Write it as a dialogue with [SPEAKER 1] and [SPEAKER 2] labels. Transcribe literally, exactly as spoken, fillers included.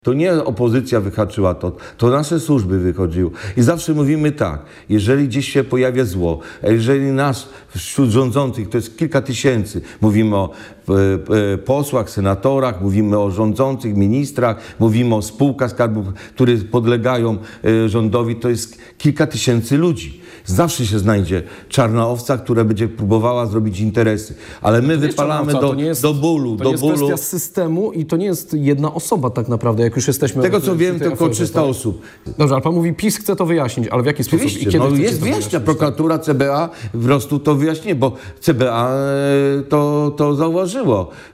[SPEAKER 1] To nie opozycja wyhaczyła to, to nasze służby wychodziły. I zawsze mówimy tak, jeżeli gdzieś się pojawia zło, a jeżeli nas wśród rządzących, to jest kilka tysięcy, mówimy o e, e, posłach, senatorach, mówimy o rządzących, ministrach, mówimy o spółkach Skarbu, które podlegają e, rządowi, to jest kilka tysięcy ludzi. Zawsze się znajdzie czarna owca, która będzie próbowała zrobić interesy, ale my wypalamy do,
[SPEAKER 2] jest,
[SPEAKER 1] do bólu,
[SPEAKER 2] to
[SPEAKER 1] do
[SPEAKER 2] nie jest
[SPEAKER 1] bólu.
[SPEAKER 2] kwestia systemu i to nie jest jedna osoba tak naprawdę, jak już jesteśmy...
[SPEAKER 1] Tego
[SPEAKER 2] w,
[SPEAKER 1] co
[SPEAKER 2] w
[SPEAKER 1] wiem,
[SPEAKER 2] tej
[SPEAKER 1] tylko
[SPEAKER 2] aferze,
[SPEAKER 1] trzysta
[SPEAKER 2] tak?
[SPEAKER 1] osób.
[SPEAKER 2] Dobrze, ale pan mówi, PiS chce to wyjaśnić, ale w jaki sposób?
[SPEAKER 1] Oczywiście,
[SPEAKER 2] I kiedy
[SPEAKER 1] no
[SPEAKER 2] chcecie
[SPEAKER 1] jest
[SPEAKER 2] to
[SPEAKER 1] wyjaśnia,
[SPEAKER 2] wyjaśnić?
[SPEAKER 1] prokuratura, C B A po prostu to wyjaśni, bo C B A e, to, to zauważyło.